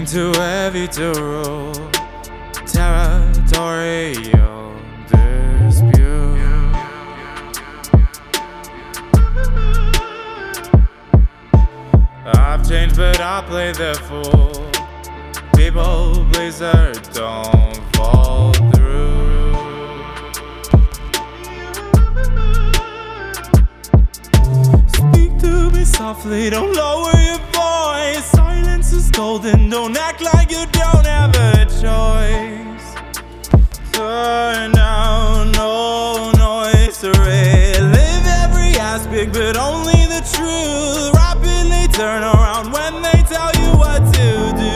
too heavy to rule. Territorial dispute. I've changed but I play the fool. People pleaser don't fall through. Speak to me softly, don't lower your voice. Silence is golden, don't act like you don't have a choice. Turn down, no noise to relive every aspect, but only the truth. Rapidly turn around when they tell you what to do.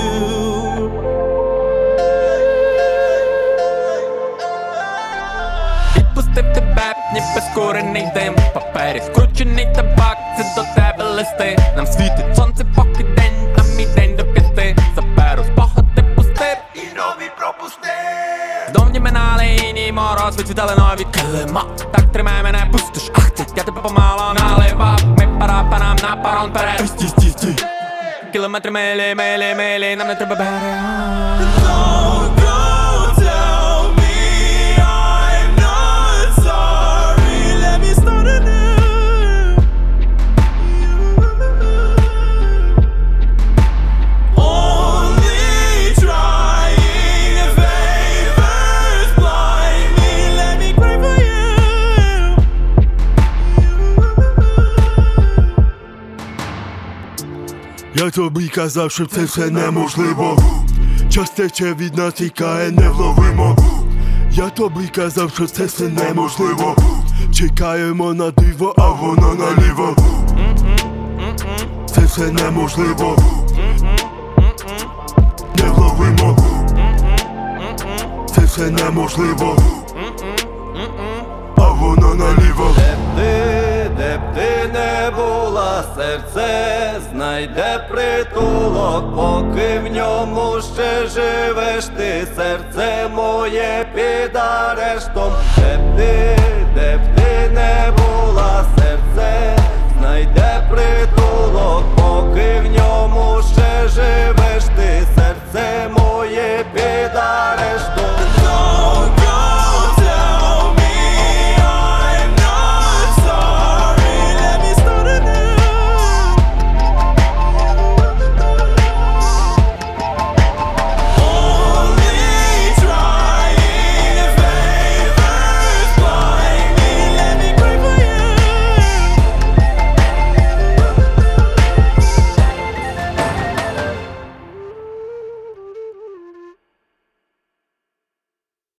Відпустив тебе, ніби скорений дим. В папері скручений табак, це до тебе листи. Нам світить сонце поки день, а мій день до 5. Заберу спогади пусти і нові пропусти. Давні минали іній мороз, відвідали нові килима. Так тримай мене, пустиш, ах ти, я тебе помало наливав. Ми пора нам на парон перед. Стій. Кілометри милі, нам не треба берега. Don't go tell me I'm not sorry. Let me start anew. Only trying favors blind me. Let me cry for you. Я тобі казав, що це все неможливо. Час тече від нас, тікає невловимо. Я тобі казав, що це все неможливо. Чекаємо на диво, а воно наліво. Це все неможливо. Невловимо. Це все неможливо. А воно наліво. Де б ти не була, серце знайде притулок, поки в ньому ще живеш ти, серце моє під арештом. Де б ти не була, серце знайде притулок, поки в ньому